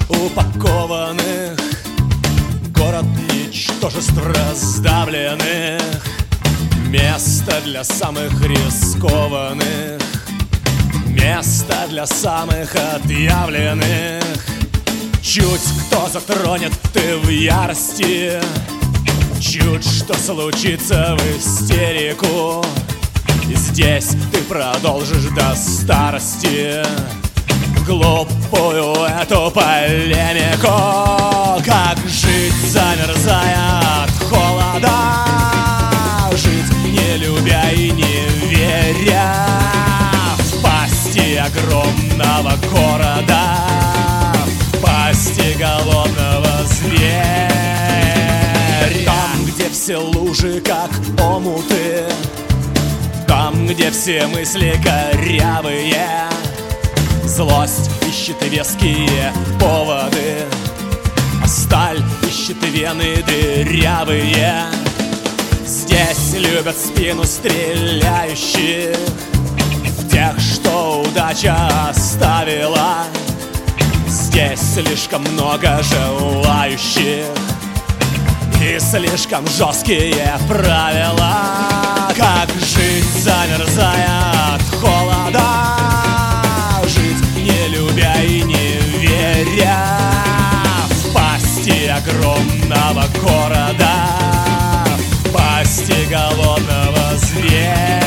упакованных, город ничтожеств раздавленных, место для самых рискованных, место для самых отъявленных. Чуть кто затронет, ты в ярости, чуть что случится в истерику, и здесь ты продолжишь до старости глупую эту полемику. Как жить, замерзая от холода, жить, не любя и не веря в пасти огромного города, в пасти голодного зверя. Там, где все лужи, как омуты, там, где все мысли корявые, злость ищет веские поводы, а сталь ищет вены дырявые. Здесь любят спину стреляющих, в тех, что удача оставила. Здесь слишком много желающих и слишком жесткие правила. Как жить, замерзая от холода, жить, не любя и не веря в пасти огромного города, в пасти голодного зверя.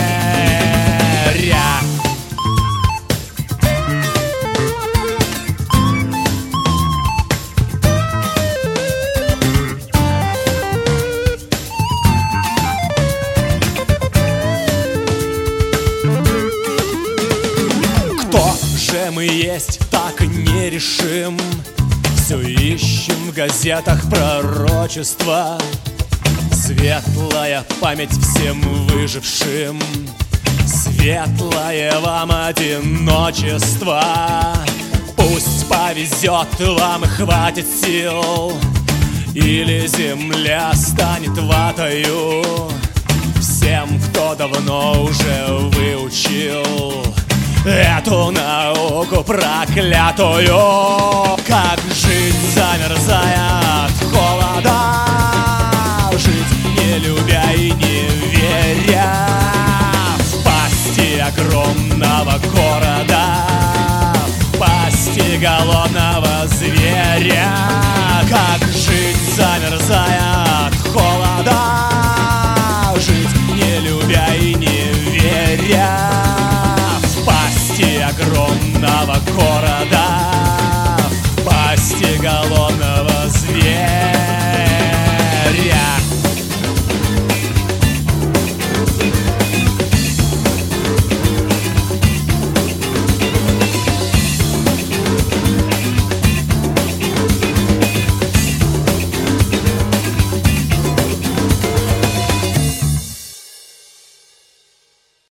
Мы есть, так и не решим. Все ищем в газетах пророчества, светлая память всем выжившим, светлое вам одиночество. Пусть повезет вам и хватит сил, или земля станет ватою всем, кто давно уже выучил эту науку проклятую. Как жить, замерзая от холода, жить, не любя и не веря в пасти огромного города, в пасти голодного зверя. Как жить, замерзая от холода, жить, не любя и не веря огромного города,